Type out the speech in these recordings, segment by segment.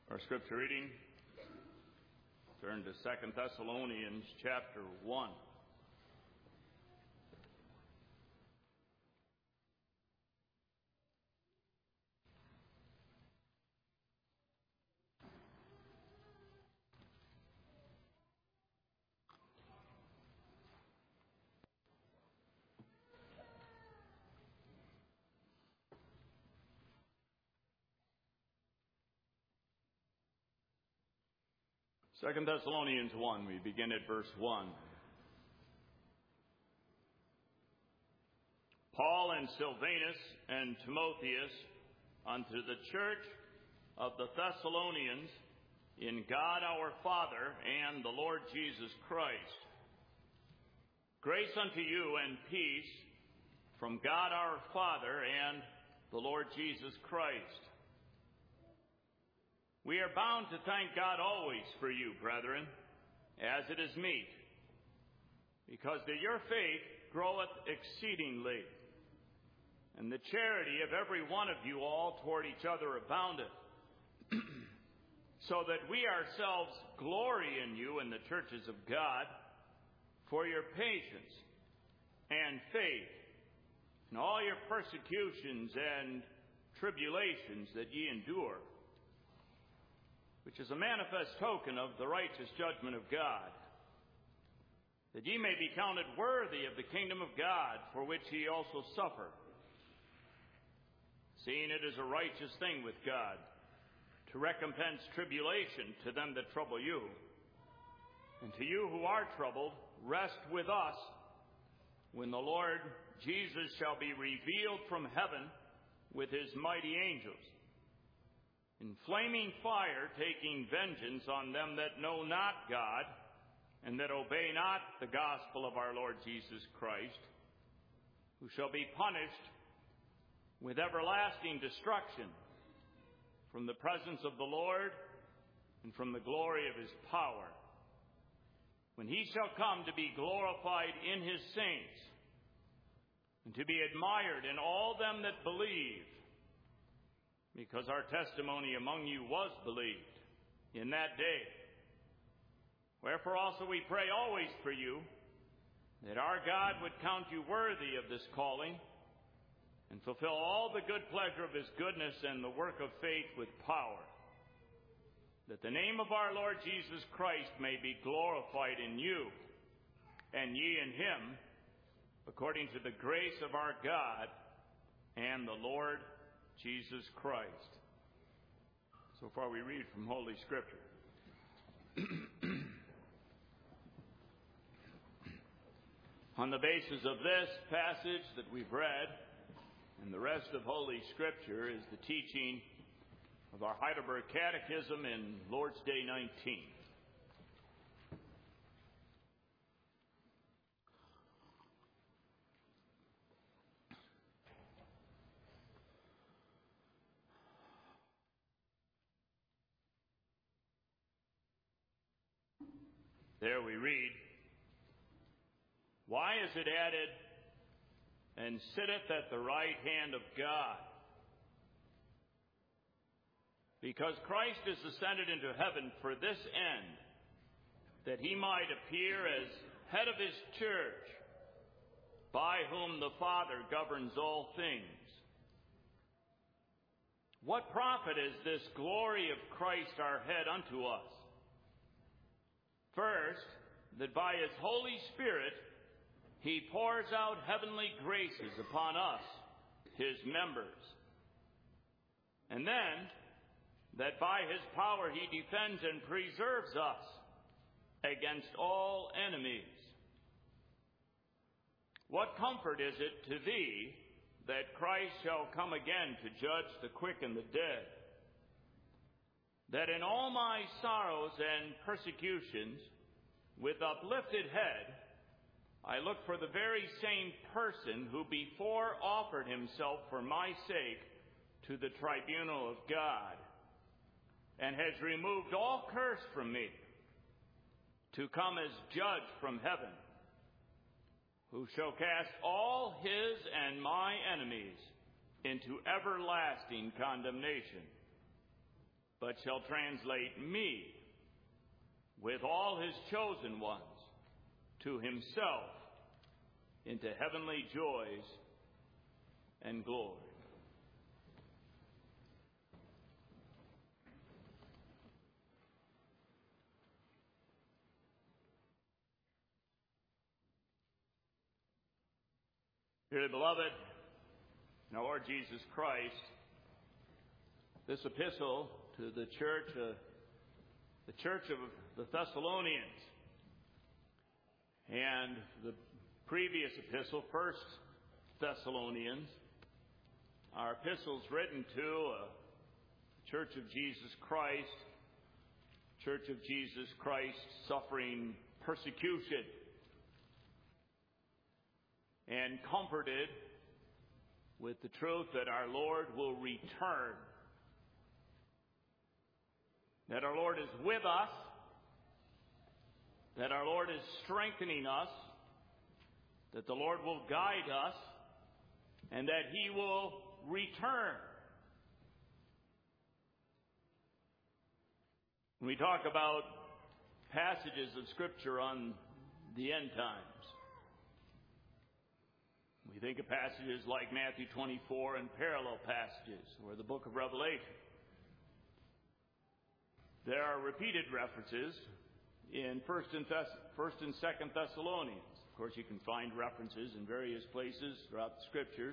Our scripture reading, turn to 2 Thessalonians chapter 1. Second Thessalonians 1, we begin at verse 1. Paul and Silvanus and Timotheus unto the church of the Thessalonians in God our Father and the Lord Jesus Christ. Grace unto you and peace from God our Father and the Lord Jesus Christ. We are bound to thank God always for you, brethren, as it is meet, because that your faith groweth exceedingly, and the charity of every one of you all toward each other aboundeth, so that we ourselves glory in you in the churches of God for your patience and faith in all your persecutions and tribulations that ye endure, which is a manifest token of the righteous judgment of God, that ye may be counted worthy of the kingdom of God, for which ye also suffer, seeing it is a righteous thing with God to recompense tribulation to them that trouble you, and to you who are troubled, rest with us when the Lord Jesus shall be revealed from heaven with his mighty angels, in flaming fire, taking vengeance on them that know not God, and that obey not the gospel of our Lord Jesus Christ, who shall be punished with everlasting destruction from the presence of the Lord and from the glory of his power, when he shall come to be glorified in his saints, and to be admired in all them that believe, because our testimony among you was believed in that day. Wherefore also we pray always for you, that our God would count you worthy of this calling, and fulfill all the good pleasure of his goodness and the work of faith with power, that the name of our Lord Jesus Christ may be glorified in you, and ye in him, according to the grace of our God and the Lord Jesus Christ. So far we read from Holy Scripture. On the basis of this passage that we've read, and the rest of Holy Scripture is the teaching of our Heidelberg Catechism in Lord's Day 19. There we read, why is it added, and sitteth at the right hand of God? Because Christ is ascended into heaven for this end, that he might appear as head of his church, by whom the Father governs all things. What profit is this glory of Christ our head unto us? First, that by his Holy Spirit he pours out heavenly graces upon us, his members. And then, that by his power he defends and preserves us against all enemies. What comfort is it to thee that Christ shall come again to judge the quick and the dead? That in all my sorrows and persecutions, with uplifted head, I look for the very same person who before offered himself for my sake to the tribunal of God, and has removed all curse from me, to come as judge from heaven, who shall cast all his and my enemies into everlasting condemnation. but shall translate me with all his chosen ones to himself into heavenly joys and glory. Dearly beloved, in our Lord Jesus Christ, this epistle to the church of the Thessalonians, and the previous epistle, 1 Thessalonians, are epistles written to a Church of Jesus Christ, suffering persecution and comforted with the truth that our Lord will return, that our Lord is with us, that our Lord is strengthening us, that the Lord will guide us, and that He will return. When we talk about passages of Scripture on the end times, we think of passages like Matthew 24 and parallel passages, or the book of Revelation. There are repeated references in 1st and 2nd Thessalonians. Of course, you can find references in various places throughout the Scriptures.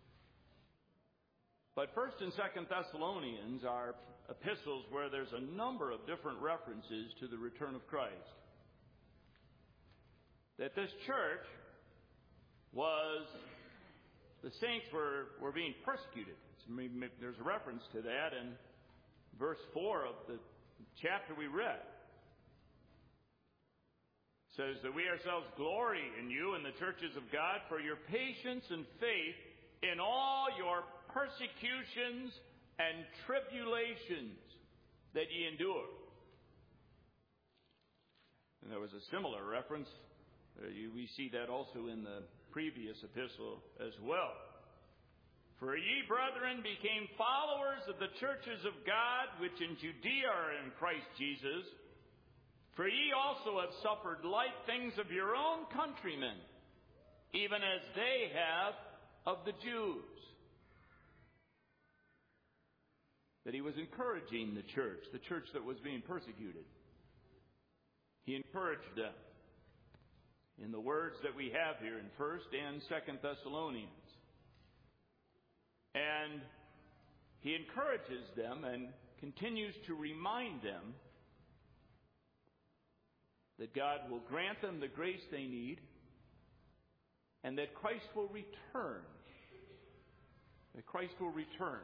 But 1st and 2nd Thessalonians are epistles where there's a number of different references to the return of Christ. That this church the saints were being persecuted. There's a reference to that in verse 4 of the chapter we read. It says that we ourselves glory in you in the churches of God for your patience and faith in all your persecutions and tribulations that ye endure. And there was a similar reference. We see that also in the previous epistle as well. For ye, brethren, became followers of the churches of God, which in Judea are in Christ Jesus. For ye also have suffered like things of your own countrymen, even as they have of the Jews. That he was encouraging the church that was being persecuted. He encouraged them in the words that we have here in 1st and 2nd Thessalonians. And he encourages them and continues to remind them that God will grant them the grace they need and that Christ will return. That Christ will return.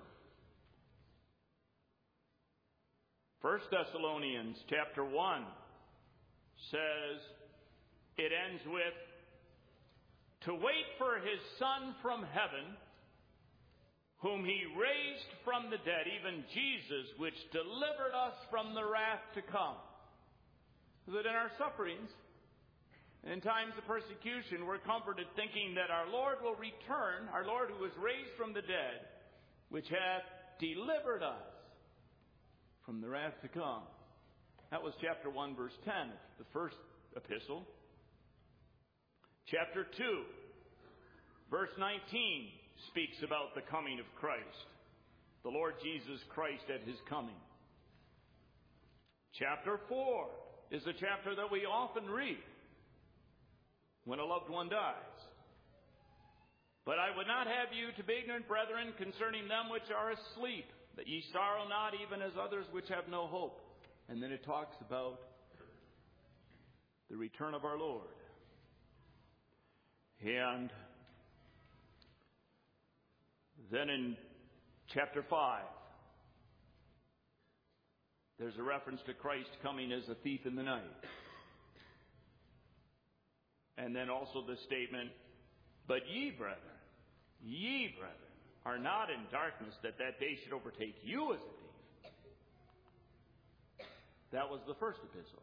1 Thessalonians chapter 1 says, it ends with, to wait for his Son from heaven, whom he raised from the dead, even Jesus, which delivered us from the wrath to come. So that in our sufferings, in times of persecution, we're comforted thinking that our Lord will return, our Lord who was raised from the dead, which hath delivered us from the wrath to come. That was chapter 1, verse 10, the first epistle. Chapter 2, verse 19, speaks about the coming of Christ, the Lord Jesus Christ at his coming. Chapter 4 is a chapter that we often read when a loved one dies. But I would not have you to be ignorant, brethren, concerning them which are asleep, that ye sorrow not, even as others which have no hope. And then it talks about the return of our Lord. And then in chapter 5, there's a reference to Christ coming as a thief in the night. And then also the statement, but ye, brethren, are not in darkness, that day should overtake you as a thief. That was the first epistle.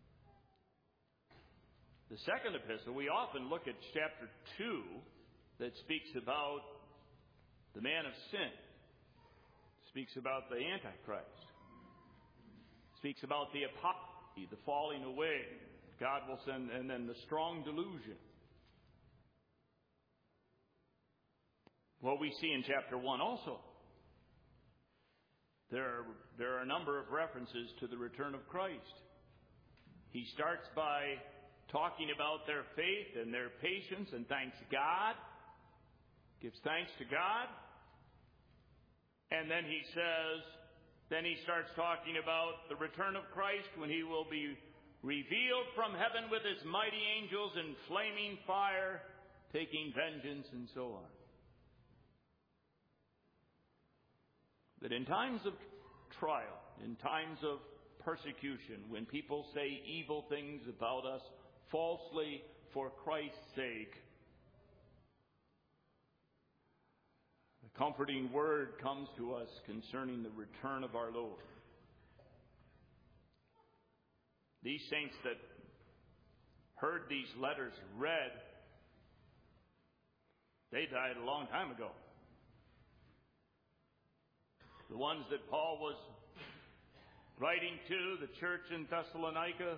The second epistle, we often look at chapter 2 that speaks about the man of sin. Speaks about the Antichrist. Speaks about the apostasy, the falling away. God will send, and then the strong delusion. What we see in chapter 1 also. There are a number of references to the return of Christ. He starts by talking about their faith and their patience and thanks God. Gives thanks to God. And then he starts talking about the return of Christ when he will be revealed from heaven with his mighty angels in flaming fire, taking vengeance and so on. That in times of trial, in times of persecution, when people say evil things about us falsely for Christ's sake, the comforting word comes to us concerning the return of our Lord. These saints that heard these letters read, they died a long time ago. The ones that Paul was writing to, the church in Thessalonica,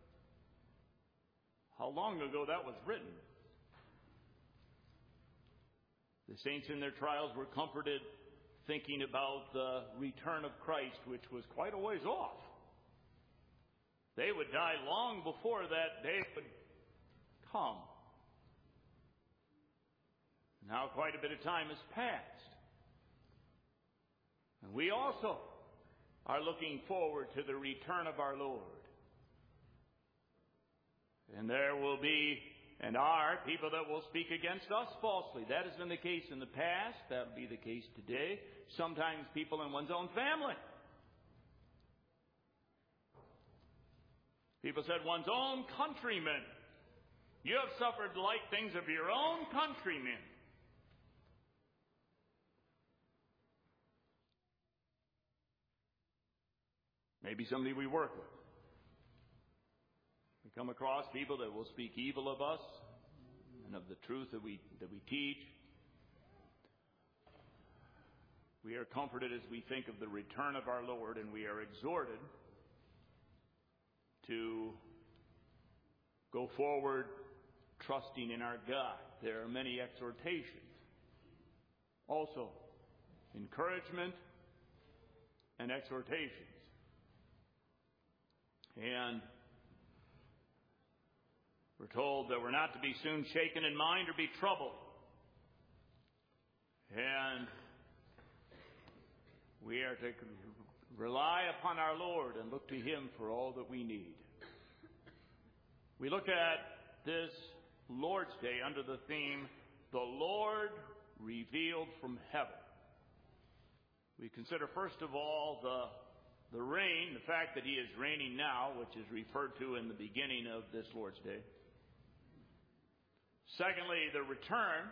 how long ago that was written? The saints in their trials were comforted thinking about the return of Christ, which was quite a ways off. They would die long before that day would come. Now quite a bit of time has passed. And we also are looking forward to the return of our Lord. And there will be and are people that will speak against us falsely. That has been the case in the past. That will be the case today. Sometimes people in one's own family. People said, one's own countrymen. You have suffered like things of your own countrymen. Maybe somebody we work with. We come across people that will speak evil of us and of the truth that we teach. We are comforted as we think of the return of our Lord, and we are exhorted to go forward trusting in our God. There are many exhortations. Also, encouragement and exhortations. And we're told that we're not to be soon shaken in mind or be troubled. And we are to rely upon our Lord and look to Him for all that we need. We look at this Lord's Day under the theme, The Lord Revealed from Heaven. We consider first of all the rain, the fact that He is reigning now, which is referred to in the beginning of this Lord's Day. Secondly, the return.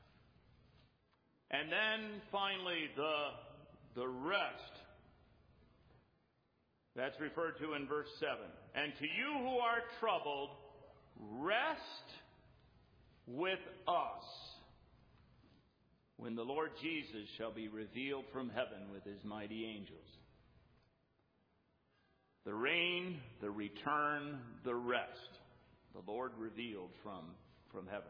And then finally, the rest. That's referred to in verse 7. And to you who are troubled, rest with us when the Lord Jesus shall be revealed from heaven with His mighty angels. The rain, the return, the rest. The Lord revealed from heaven.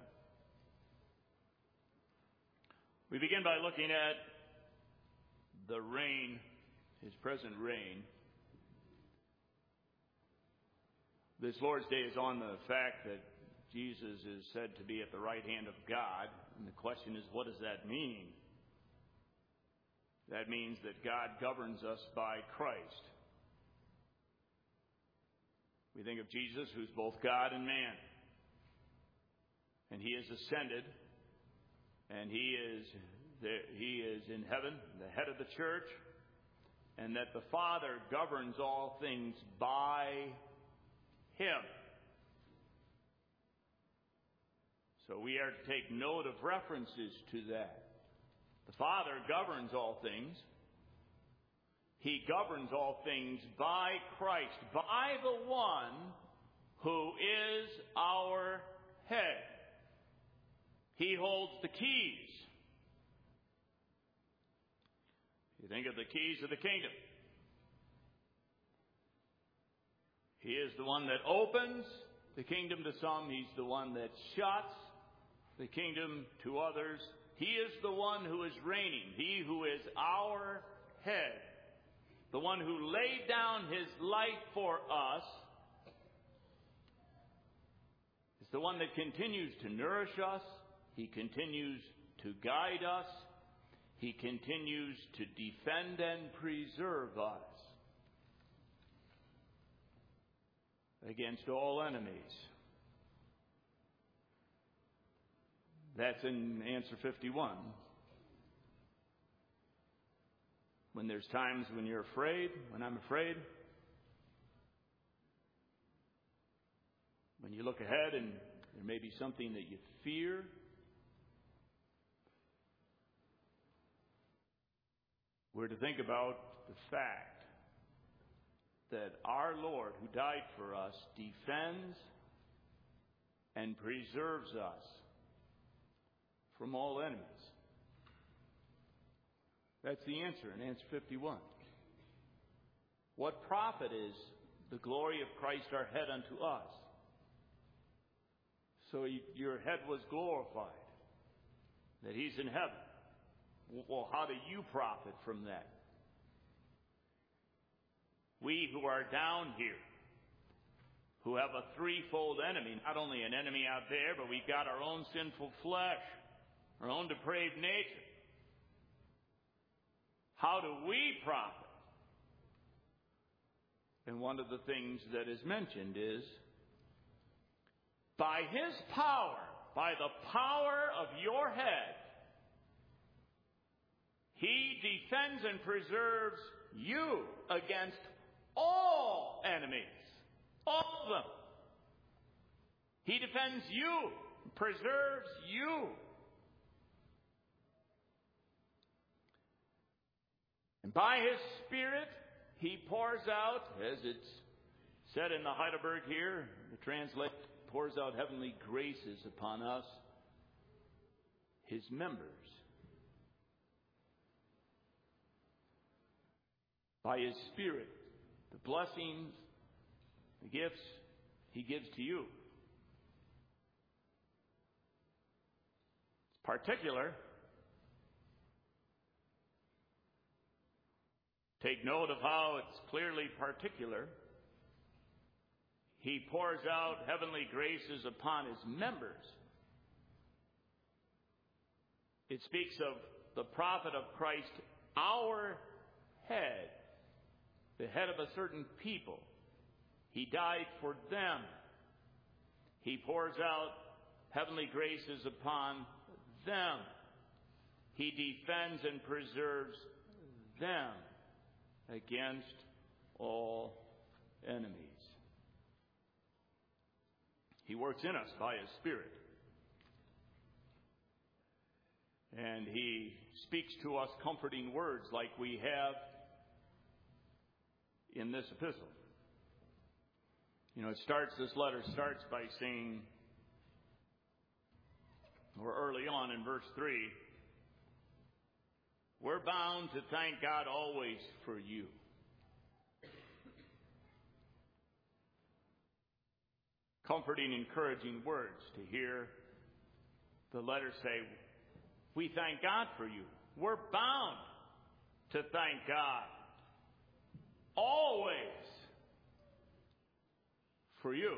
We begin by looking at the reign, His present reign. This Lord's Day is on the fact that Jesus is said to be at the right hand of God. And the question is, what does that mean? That means that God governs us by Christ. We think of Jesus, who's both God and man. And He is ascended, and He is in heaven, the head of the church, and that the Father governs all things by Him. So we are to take note of references to that. The Father governs all things. He governs all things by Christ, by the one who is our head. He holds the keys. You think of the keys of the kingdom. He is the one that opens the kingdom to some. He's the one that shuts the kingdom to others. He is the one who is reigning. He who is our head. The one who laid down his life for us is the one that continues to nourish us. He continues to guide us. He continues to defend and preserve us against all enemies. That's in answer 51. When there's times when you're afraid, when I'm afraid, when you look ahead and there may be something that you fear, we're to think about the fact that our Lord, who died for us, defends and preserves us from all enemies. That's the answer in answer 51. What profit is the glory of Christ our head unto us? So your head was glorified, that he's in heaven. Well, how do you profit from that? We who are down here, who have a threefold enemy, not only an enemy out there, but we've got our own sinful flesh, our own depraved nature. How do we profit? And one of the things that is mentioned is, by his power, by the power of your head, he defends and preserves you against all enemies. All of them. He defends you, preserves you. And by his Spirit, he pours out, as it's said in the Heidelberg here, the translation, pours out heavenly graces upon us, his members. By his Spirit, the blessings, the gifts he gives to you. It's particular. Take note of how it's clearly particular. He pours out heavenly graces upon his members. It speaks of the prophet of Christ, our head, the head of a certain people. He died for them. He pours out heavenly graces upon them. He defends and preserves them against all enemies. He works in us by his Spirit. And he speaks to us comforting words like we have in this epistle. You know, this letter starts by saying, or early on in verse 3, we're bound to thank God always for you. Comforting, encouraging words to hear the letter say, we thank God for you. We're bound to thank God always for you.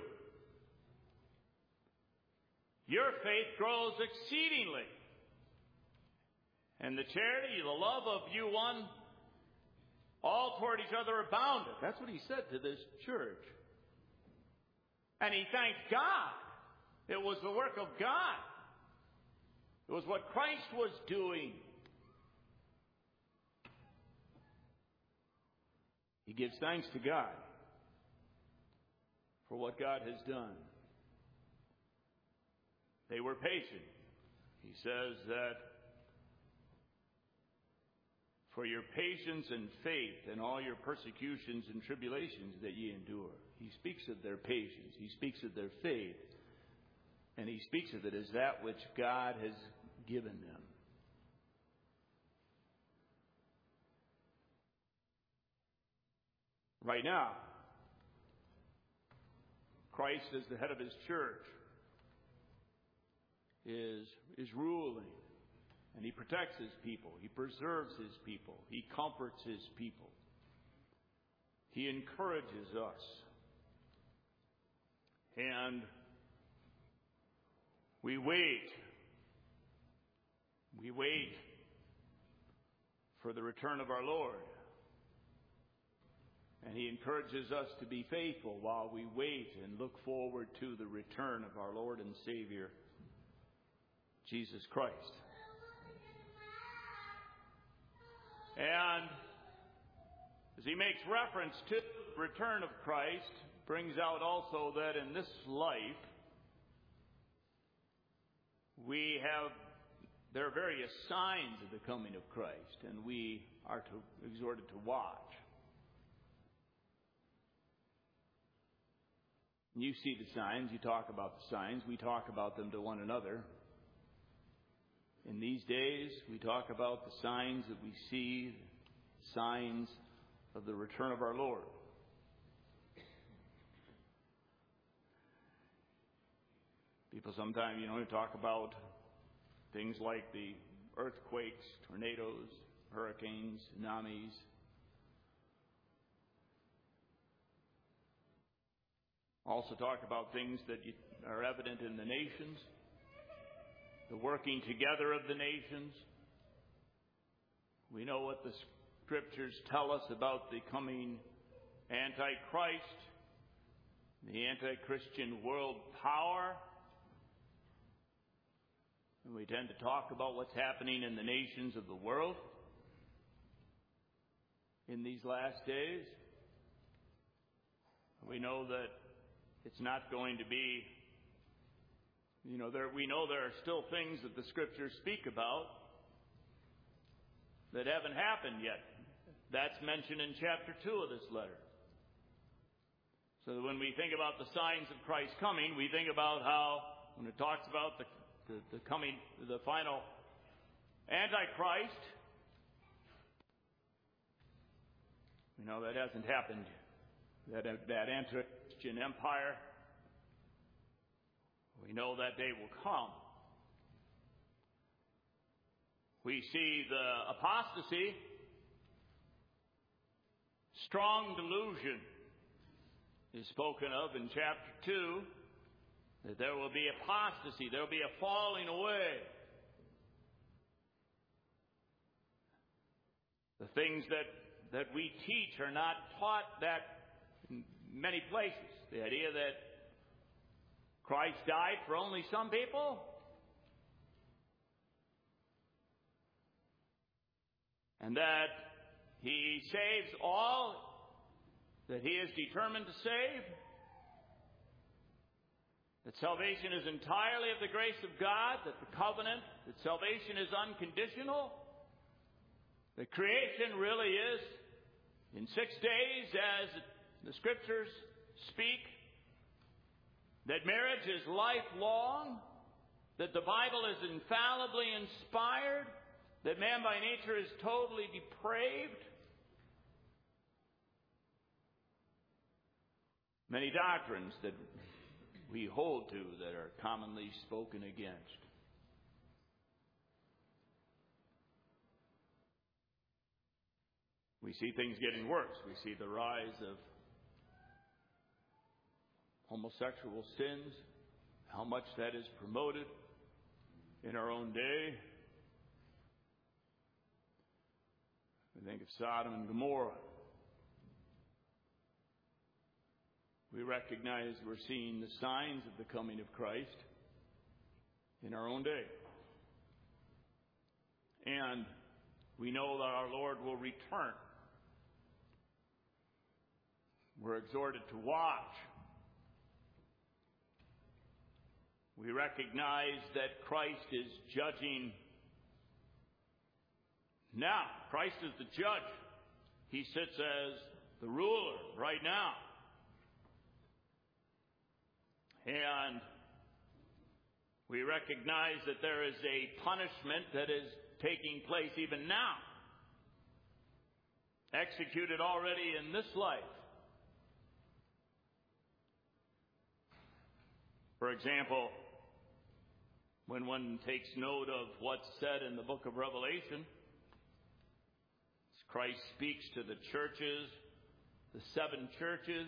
Your faith grows exceedingly. And the charity, the love of you one, all toward each other abounded. That's what he said to this church. And he thanked God. It was the work of God. It was what Christ was doing. He gives thanks to God for what God has done. They were patient. He says that for your patience and faith and all your persecutions and tribulations that ye endure. He speaks of their patience. He speaks of their faith. And he speaks of it as that which God has given them. Right now, Christ as the head of his church is ruling. And he protects his people. He preserves his people. He comforts his people. He encourages us. And we wait. We wait for the return of our Lord. And he encourages us to be faithful while we wait and look forward to the return of our Lord and Savior, Jesus Christ. And as he makes reference to the return of Christ, brings out also that in this life, there are various signs of the coming of Christ, and we are exhorted to watch. You see the signs, you talk about the signs, we talk about them to one another. In these days, we talk about the signs that we see, signs of the return of our Lord. People sometimes, talk about things like the earthquakes, tornadoes, hurricanes, tsunamis. Also talk about things that are evident in the nations, the working together of the nations. We know what the Scriptures tell us about the coming Antichrist, the anti-Christian world power. And we tend to talk about what's happening in the nations of the world in these last days. We know that it's not going to be, we know there are still things that the Scriptures speak about that haven't happened yet. That's mentioned in chapter 2 of this letter. So that when we think about the signs of Christ coming, we think about how, when it talks about the final Antichrist, that hasn't happened. That anti-Christian empire, we know that day will come. We see the apostasy, strong delusion is spoken of in chapter 2, that there will be apostasy, there will be a falling away. The things that we teach are not taught that in many places. The idea that Christ died for only some people, and that he saves all that he is determined to save, that salvation is entirely of the grace of God, that the covenant, that salvation is unconditional, that creation really is in 6 days as the Scriptures speak, that marriage is lifelong, that the Bible is infallibly inspired, that man by nature is totally depraved. Many doctrines that we hold to that are commonly spoken against. We see things getting worse. We see the rise of homosexual sins, how much that is promoted in our own day. We think of Sodom and Gomorrah. We recognize we're seeing the signs of the coming of Christ in our own day. And we know that our Lord will return. We're exhorted to watch. We recognize that Christ is judging now. Christ is the judge. He sits as the ruler right now. And we recognize that there is a punishment that is taking place even now, executed already in this life. For example, when one takes note of what's said in the book of Revelation, as Christ speaks to the churches, the 7 churches,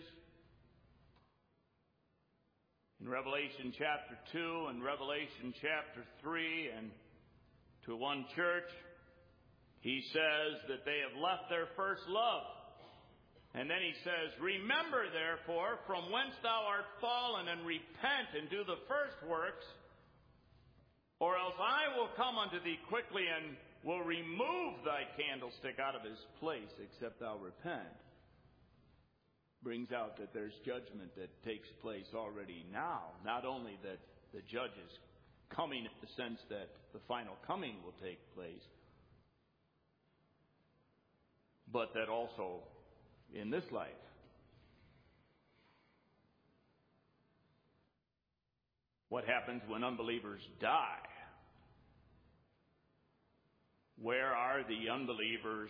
in Revelation chapter 2 and Revelation chapter 3, and to one church, he says that they have left their first love. And then he says, remember, therefore, from whence thou art fallen, and repent and do the first works, or else I will come unto thee quickly and will remove thy candlestick out of his place, except thou repent. Brings out that there's judgment that takes place already now. Not only that the judge is coming in the sense that the final coming will take place, but that also in this life. What happens when unbelievers die? Where are the unbelievers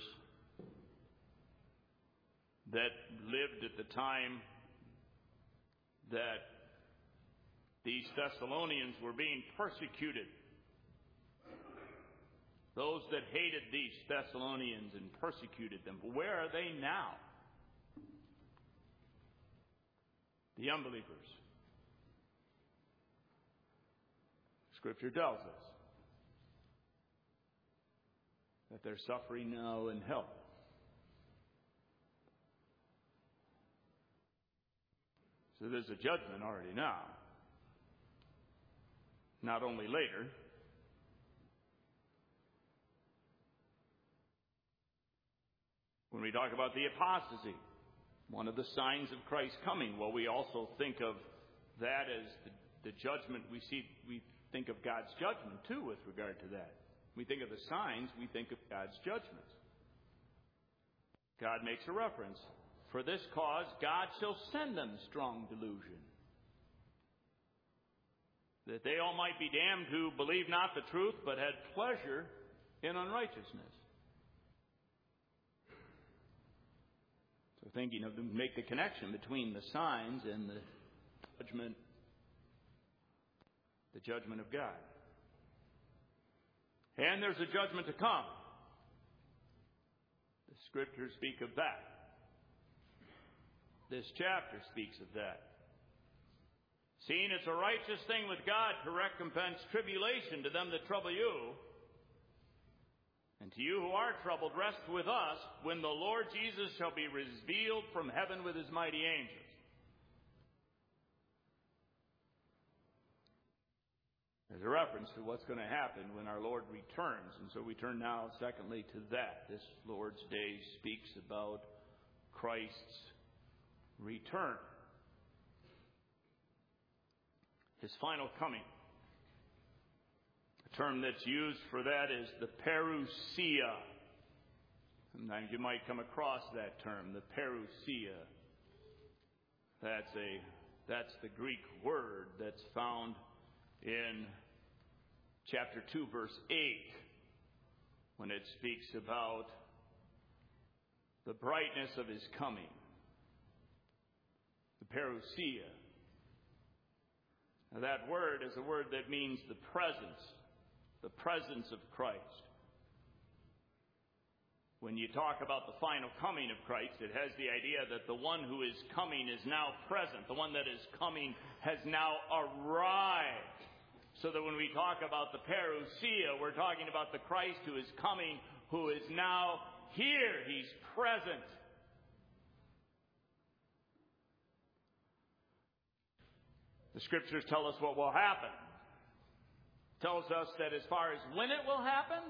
that lived at the time that these Thessalonians were being persecuted? Those that hated these Thessalonians and persecuted them. Where are they now? The unbelievers. Scripture tells us that they're suffering now in hell. So there's a judgment already now. Not only later. When we talk about the apostasy, one of the signs of Christ's coming, well, we also think of that as the judgment we see. We think of God's judgment, too, with regard to that. We think of the signs, we think of God's judgments. God makes a reference. For this cause, God shall send them strong delusion, that they all might be damned who believe not the truth, but had pleasure in unrighteousness. So thinking of make the connection between the signs and the judgment of God. And there's a judgment to come. The Scriptures speak of that. This chapter speaks of that. Seeing it's a righteous thing with God to recompense tribulation to them that trouble you, and to you who are troubled, rest with us when the Lord Jesus shall be revealed from heaven with his mighty angels. There's a reference to what's going to happen when our Lord returns. And so we turn now, secondly, to that. This Lord's Day speaks about Christ's return. His final coming. The term that's used for that is the parousia. Sometimes you might come across that term, the parousia. That's the Greek word that's found in chapter 2, verse 8, when it speaks about the brightness of his coming. The parousia. Now, that word is a word that means the presence of Christ. When you talk about the final coming of Christ, it has the idea that the one who is coming is now present. The one that is coming has now arrived. So that when we talk about the parousia, we're talking about the Christ who is coming, who is now here. He's present. The Scriptures tell us what will happen. It tells us that as far as when it will happen,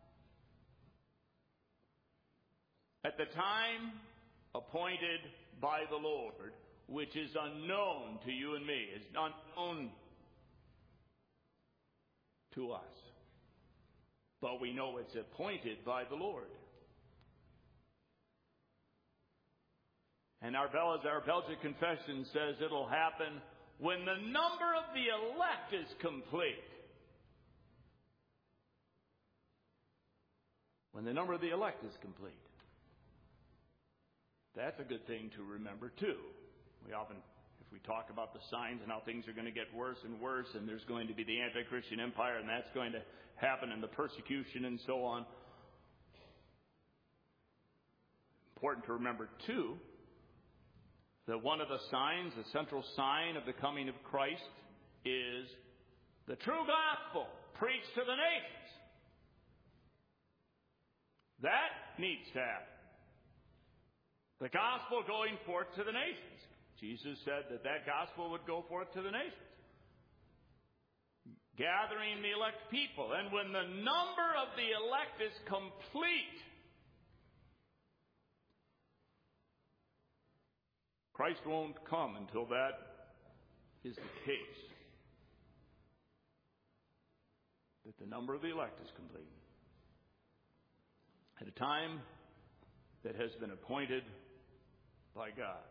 at the time appointed by the Lord, which is unknown to you and me, is unknown to us. But we know it's appointed by the Lord. And our Belgic Confession says it'll happen when the number of the elect is complete. When the number of the elect is complete. That's a good thing to remember, too. We often If we talk about the signs and how things are going to get worse and worse, and there's going to be the anti-Christian empire, and that's going to happen, and the persecution and so on. Important to remember, too, that one of the signs, the central sign of the coming of Christ, is the true gospel preached to the nations. That needs to happen. The gospel going forth to the nations. Jesus said that that gospel would go forth to the nations. Gathering the elect people. And when the number of the elect is complete, Christ won't come until that is the case. That the number of the elect is complete. At a time that has been appointed by God.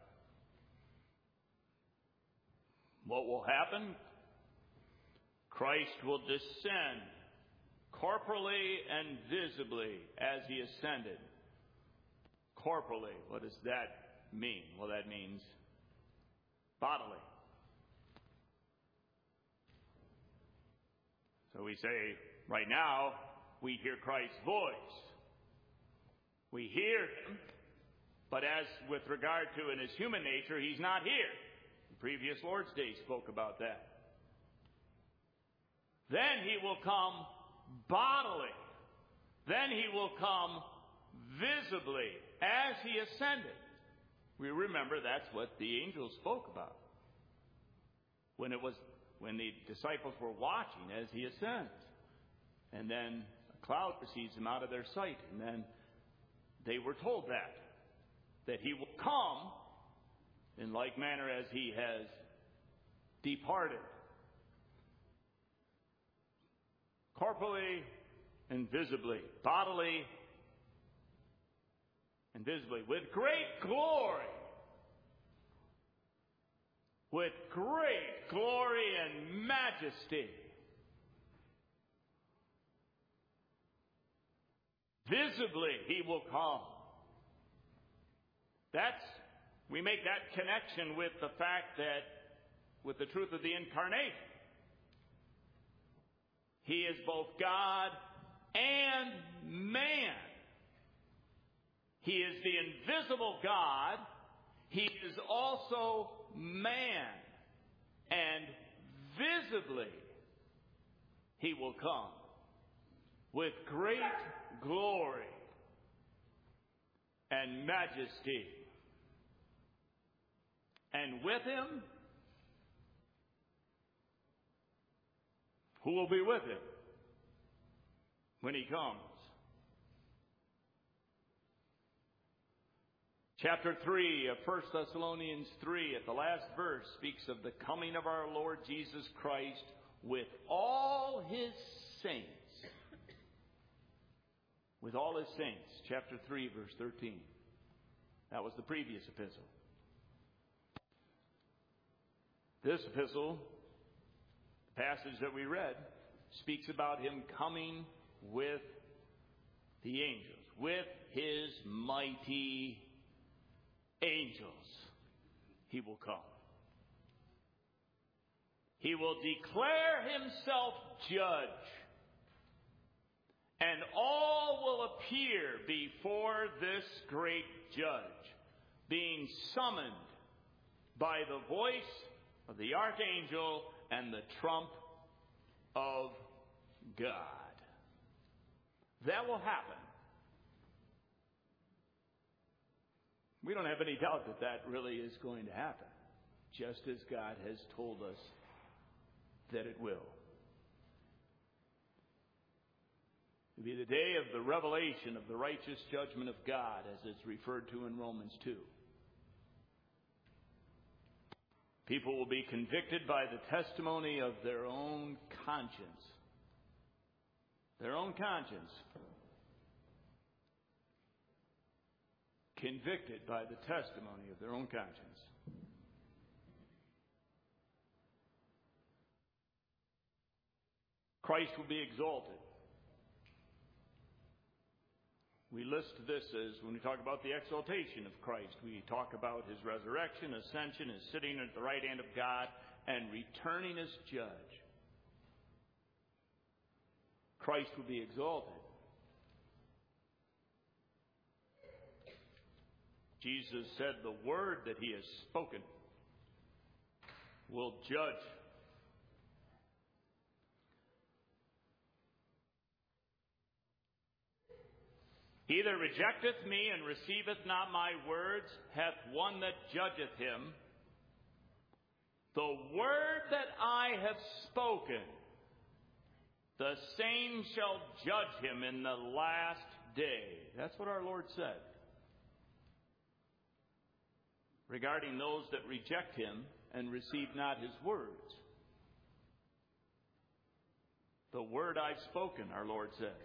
What will happen? Christ will descend corporally and visibly as he ascended. Corporally, what does that mean? Well, that means bodily. So we say, right now, we hear Christ's voice. We hear him, but as with regard to in his human nature, he's not here. The previous Lord's Day spoke about that. Then he will come bodily. Then he will come visibly as he ascended. We remember that's what the angels spoke about. When the disciples were watching as he ascends. And then a cloud precedes him out of their sight. And then they were told that he will come in like manner as he has departed. Corporally and visibly, bodily and visibly, with great glory. With great glory and majesty. Visibly he will come. We make that connection with the fact that, with the truth of the incarnation, he is both God and man. He is the invisible God. He is also man. And visibly he will come with great glory and majesty. And with him, who will be with him when he comes? Chapter 3 of 1 Thessalonians 3, at the last verse, speaks of the coming of our Lord Jesus Christ with all his saints. With all his saints. Chapter 3, verse 13. That was the previous epistle. This epistle, the passage that we read, speaks about him coming with the angels, with his mighty angels. He will come. He will declare himself judge, and all will appear before this great judge, being summoned by the voice of the archangel and the trump of God. That will happen. We don't have any doubt that that really is going to happen, just as God has told us that it will. It will be the day of the revelation of the righteous judgment of God, as it's referred to in Romans 2. People will be convicted by the testimony of their own conscience. Their own conscience. Convicted by the testimony of their own conscience. Christ will be exalted. We list this as when we talk about the exaltation of Christ. We talk about his resurrection, ascension, his sitting at the right hand of God, and returning as judge. Christ will be exalted. Jesus said the word that he has spoken will judge. He that rejecteth me and receiveth not my words hath one that judgeth him. The word that I have spoken, the same shall judge him in the last day. That's what our Lord said regarding those that reject him and receive not his words. The word I've spoken, our Lord says,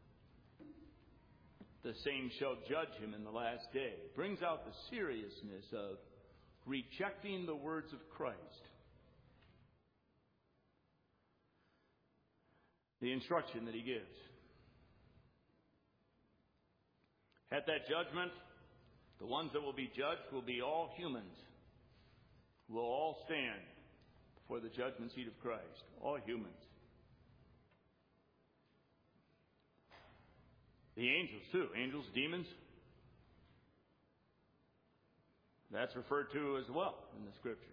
the same shall judge him in the last day. Brings out the seriousness of rejecting the words of Christ. The instruction that he gives. At that judgment, the ones that will be judged will be all humans. Will all stand before the judgment seat of Christ. All humans. The angels too. Angels, demons. That's referred to as well in the Scriptures.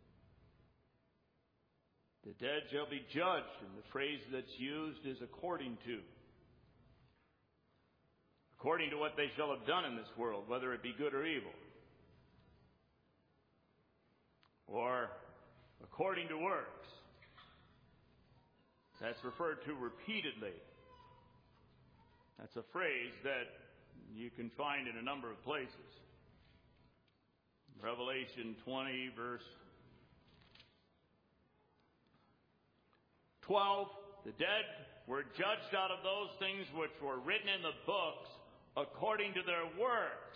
The dead shall be judged, and the phrase that's used is according to. According to what they shall have done in this world, whether it be good or evil. Or according to works. That's referred to repeatedly. That's a phrase that you can find in a number of places. Revelation 20, verse 12, the dead were judged out of those things which were written in the books according to their works.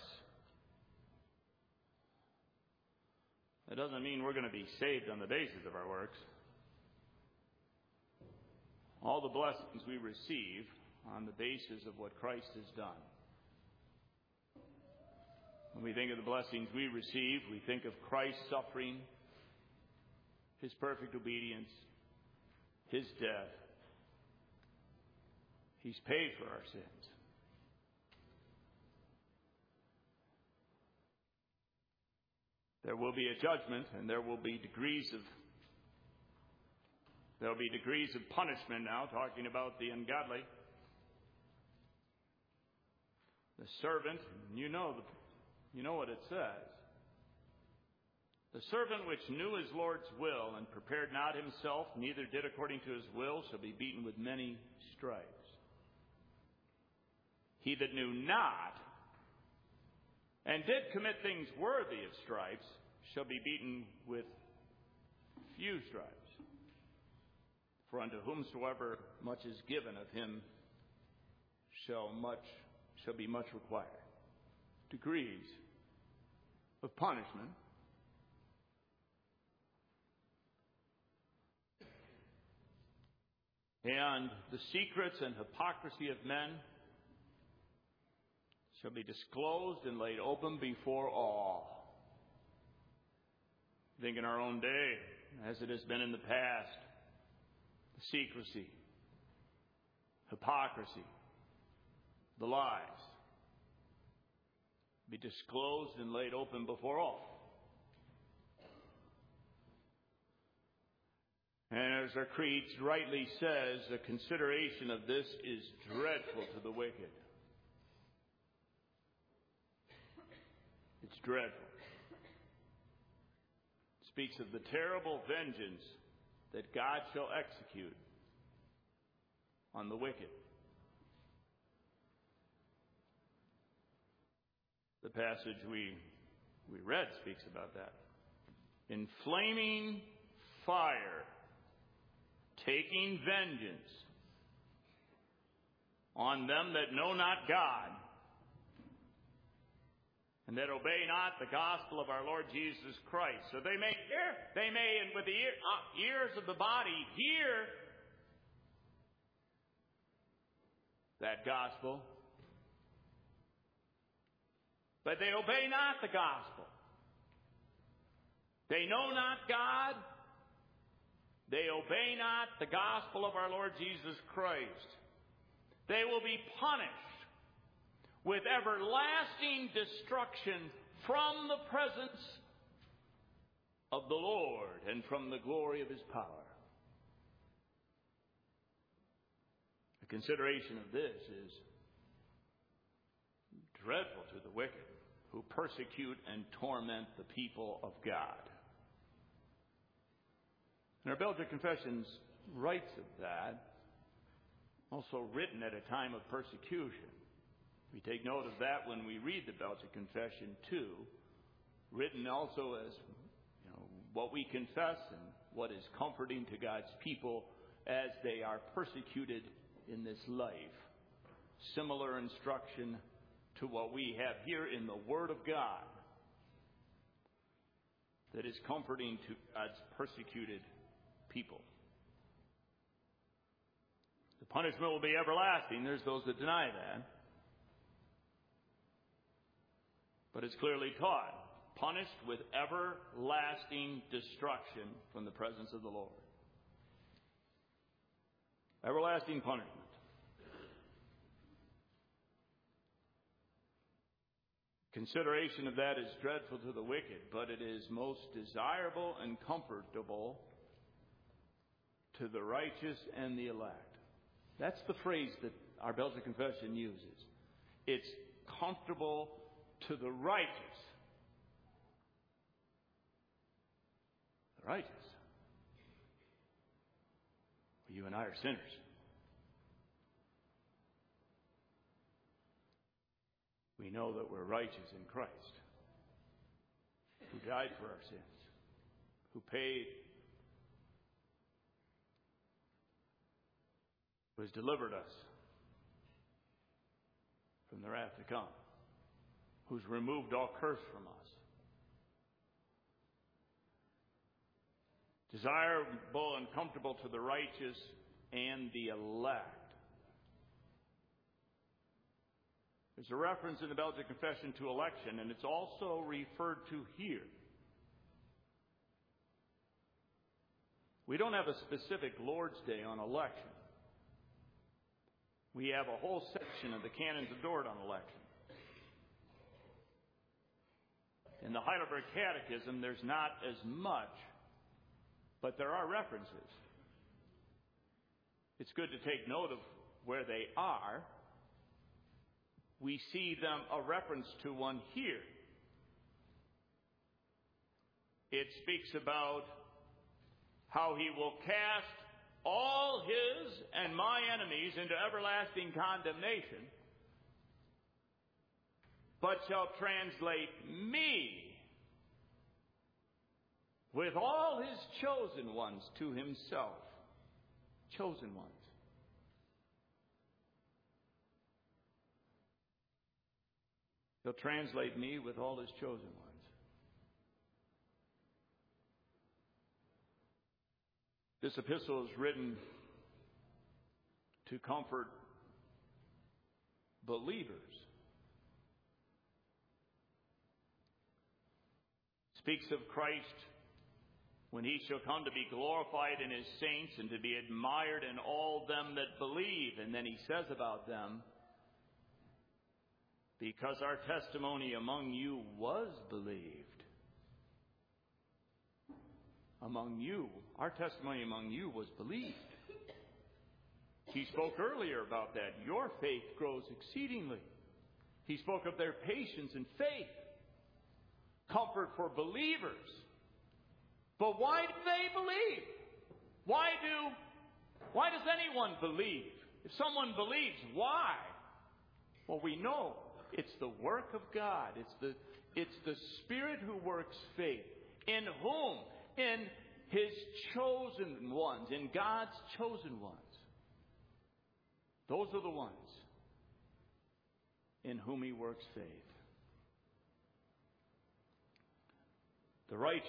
That doesn't mean we're going to be saved on the basis of our works. All the blessings we receive on the basis of what Christ has done. When we think of the blessings we receive, we think of Christ's suffering, his perfect obedience, his death. He's paid for our sins. There will be a judgment, and there will be degrees of punishment now, talking about the ungodly. The servant, you know what it says. The servant which knew his Lord's will and prepared not himself, neither did according to his will, shall be beaten with many stripes. He that knew not and did commit things worthy of stripes shall be beaten with few stripes. For unto whomsoever much is given of him shall be much required. Degrees of punishment. And the secrets and hypocrisy of men shall be disclosed and laid open before all. Think in our own day, as it has been in the past, the secrecy, hypocrisy, the lies be disclosed and laid open before all. And as our creed rightly says, the consideration of this is dreadful to the wicked. It's dreadful. It speaks of the terrible vengeance that God shall execute on the wicked. The passage we read speaks about that. In flaming fire, taking vengeance on them that know not God, and that obey not the gospel of our Lord Jesus Christ. So they may hear, and with the ears of the body, hear that gospel, but they obey not the gospel. They know not God. They obey not the gospel of our Lord Jesus Christ. They will be punished with everlasting destruction from the presence of the Lord and from the glory of his power. A consideration of this is dreadful to the wicked who persecute and torment the people of God. And our Belgic Confessions writes of that, also written at a time of persecution. We take note of that when we read the Belgic Confession too, written also as what we confess and what is comforting to God's people as they are persecuted in this life. Similar instruction to what we have here in the Word of God that is comforting to God's persecuted people. The punishment will be everlasting. There's those that deny that. But it's clearly taught, punished with everlasting destruction from the presence of the Lord. Everlasting punishment. Consideration of that is dreadful to the wicked, but it is most desirable and comfortable to the righteous and the elect. That's the phrase that our Belgic Confession uses. It's comfortable to the righteous. The righteous. Well, you and I are sinners. We know that we're righteous in Christ, who died for our sins, who paid, who has delivered us from the wrath to come, who's removed all curse from us. Desirable and comfortable to the righteous and the elect. There's a reference in the Belgic Confession to election, and it's also referred to here. We don't have a specific Lord's Day on election. We have a whole section of the Canons of Dort on election. In the Heidelberg Catechism, there's not as much, but there are references. It's good to take note of where they are. We see them a reference to one here. It speaks about how he will cast all his and my enemies into everlasting condemnation, but shall translate me with all his chosen ones to himself. Chosen ones. He'll translate me with all his chosen ones. This epistle is written to comfort believers. Speaks of Christ when he shall come to be glorified in his saints and to be admired in all them that believe. And then he says about them, because our testimony among you was believed. Among you, our testimony among you was believed. He spoke earlier about that. Your faith grows exceedingly. He spoke of their patience and faith. Comfort for believers. But why do they believe? Why does anyone believe? If someone believes, why? Well, we know it's the work of God. It's the Spirit who works faith. In whom? In his chosen ones. In God's chosen ones. Those are the ones in whom he works faith. The righteous,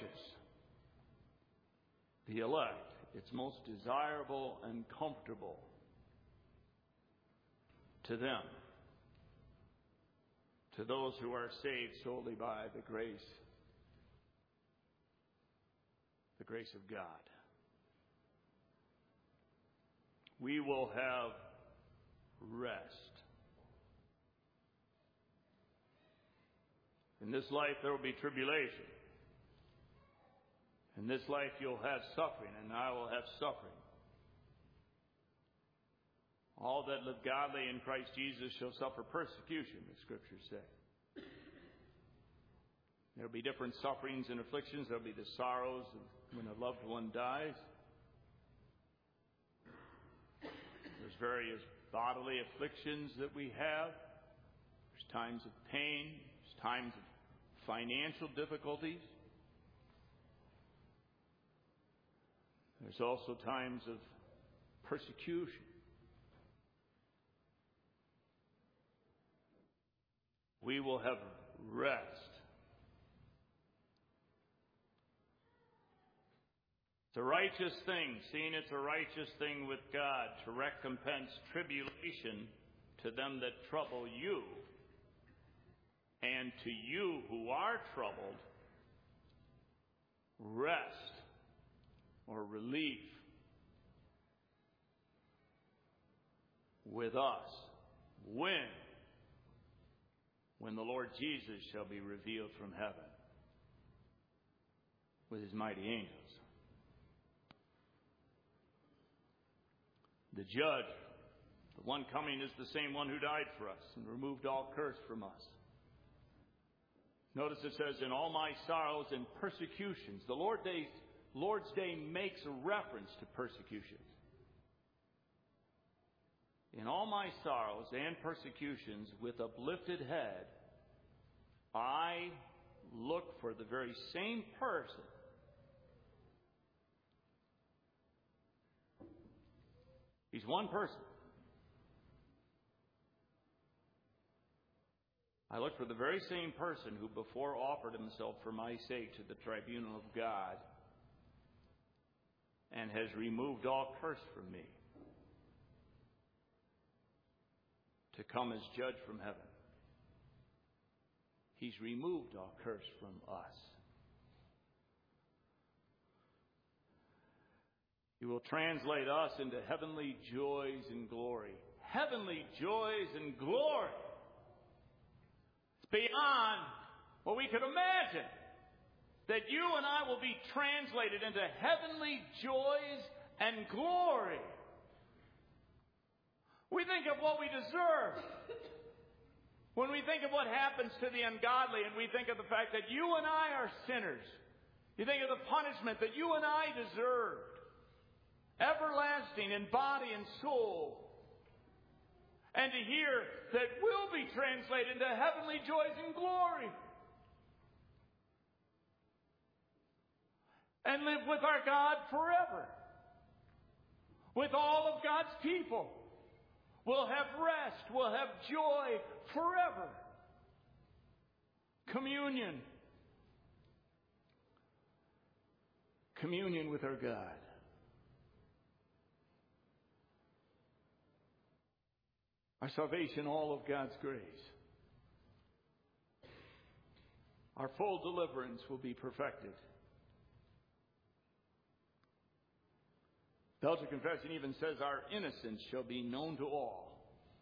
the elect, it's most desirable and comfortable to them to those who are saved solely by the grace of God. We will have rest. In this life there will be tribulation. In this life you'll have suffering, and I will have suffering. All that live godly in Christ Jesus shall suffer persecution, the Scriptures say. There will be different sufferings and afflictions. There will be the sorrows of when a loved one dies. There's various bodily afflictions that we have. There's times of pain. There's times of financial difficulties. There's also times of persecution. We will have rest. It's a righteous thing, seeing it's a righteous thing with God to recompense tribulation to them that trouble you, and to you who are troubled, rest or relief with us. When the Lord Jesus shall be revealed from heaven with his mighty angels. The judge, the one coming, is the same one who died for us and removed all curse from us. Notice it says, in all my sorrows and persecutions. The Lord's Day makes a reference to persecutions. In all my sorrows and persecutions, with uplifted head, I look for the very same person He's one person. I look for the very same person who before offered himself for my sake to the tribunal of God and has removed all curse from me, to come as judge from heaven. He's removed all curse from us. He will translate us into heavenly joys and glory. Heavenly joys and glory. It's beyond what we could imagine. That you and I will be translated into heavenly joys and glory. We think of what we deserve. When we think of what happens to the ungodly, and we think of the fact that you and I are sinners. You think of the punishment that you and I deserved. Everlasting in body and soul. And to hear that we'll be translated into heavenly joys and glory. And live with our God forever. With all of God's people. We'll have rest. We'll have joy forever. Communion. Communion with our God. Our salvation, all of God's grace. Our full deliverance will be perfected. Belgic Confession even says our innocence shall be known to all.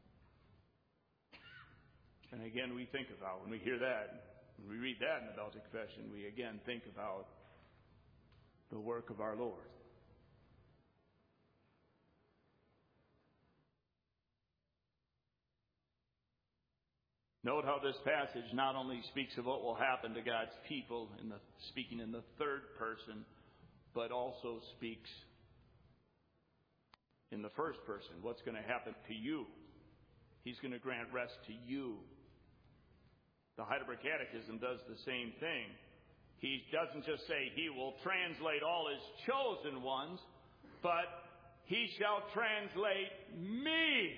And again, we think about, when we hear that, when we read that in the Belgic Confession, we again think about the work of our Lord. Note how this passage not only speaks of what will happen to God's people, speaking in the third person, but also speaks in the first person. What's going to happen to you? He's going to grant rest to you. The Heidelberg Catechism does the same thing. He doesn't just say he will translate all his chosen ones, but he shall translate me.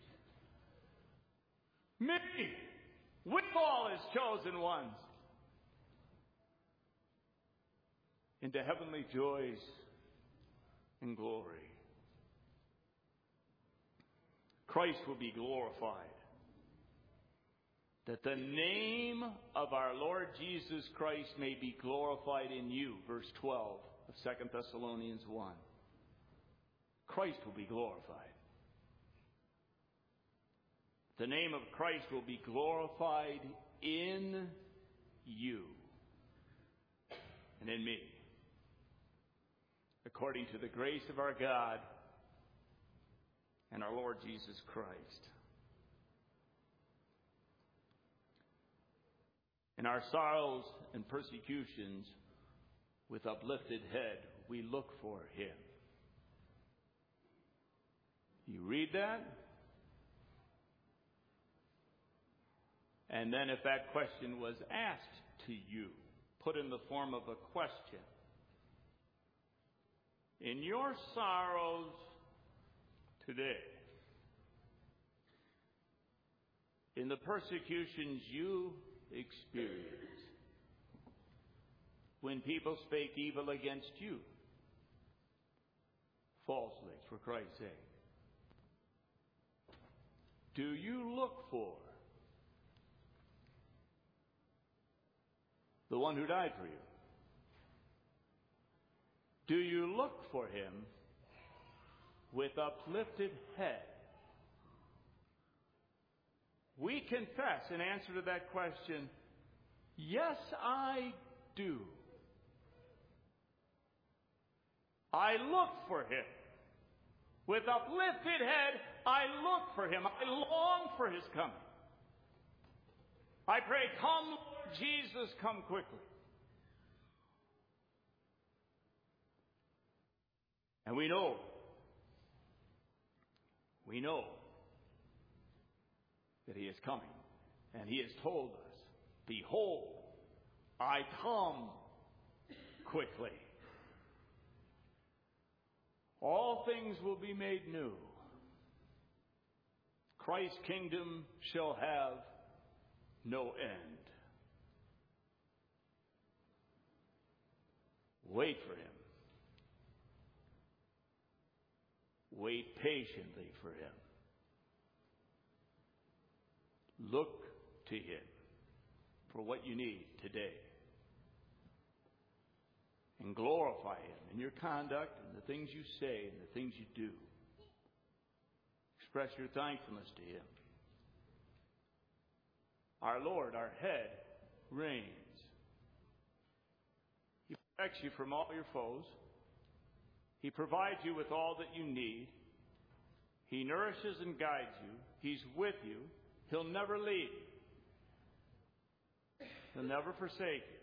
Me. With all his chosen ones into heavenly joys and glory. Christ will be glorified. that the name of our Lord Jesus Christ may be glorified in you. Verse 12 of 2 Thessalonians 1. Christ will be glorified. The name of Christ will be glorified in you and in me, according to the grace of our God and our Lord Jesus Christ. In our sorrows and persecutions, with uplifted head, we look for Him. You read that? And then if that question was asked to you, put in the form of a question, in your sorrows today, in the persecutions you experience, when people spake evil against you, falsely, for Christ's sake, do you look for the one who died for you? Do you look for Him with uplifted head? We confess in answer to that question, yes, I do. I look for Him. With uplifted head, I look for Him. I long for His coming. I pray, come, Lord Jesus, come quickly. And we know that He is coming. And He has told us, behold, I come quickly. All things will be made new. Christ's kingdom shall have no end. Wait for Him. Wait patiently for Him. Look to Him for what you need today. And glorify Him in your conduct and the things you say and the things you do. Express your thankfulness to Him. Our Lord, our head, reigns. He protects you from all your foes. He provides you with all that you need. He nourishes and guides you. He's with you. He'll never leave you. He'll never forsake you.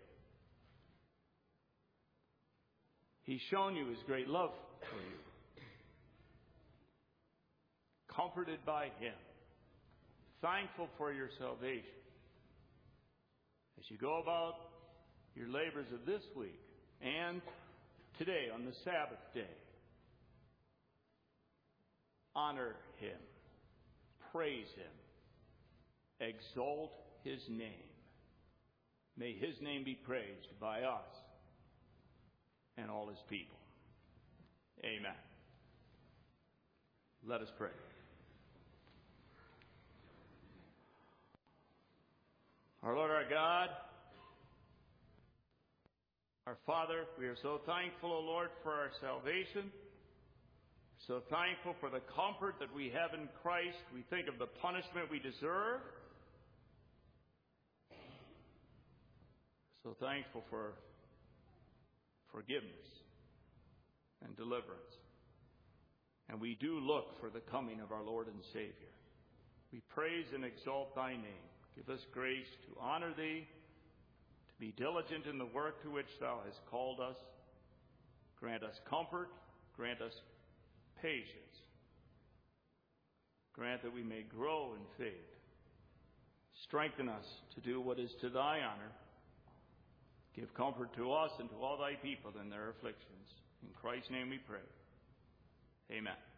He's shown you His great love for you. Comforted by Him. Thankful for your salvation. As you go about your labors of this week and today on the Sabbath day, honor Him. Praise Him. Exalt His name. May His name be praised by us and all His people. Amen. Let us pray. Our Lord, our God, our Father, we are so thankful, O Lord, for our salvation. So thankful for the comfort that we have in Christ. We think of the punishment we deserve. So thankful for forgiveness and deliverance. And we do look for the coming of our Lord and Savior. We praise and exalt Thy name. Give us grace to honor Thee, to be diligent in the work to which Thou hast called us. Grant us comfort. Grant us patience. Grant that we may grow in faith. Strengthen us to do what is to Thy honor. Give comfort to us and to all Thy people in their afflictions. In Christ's name we pray. Amen.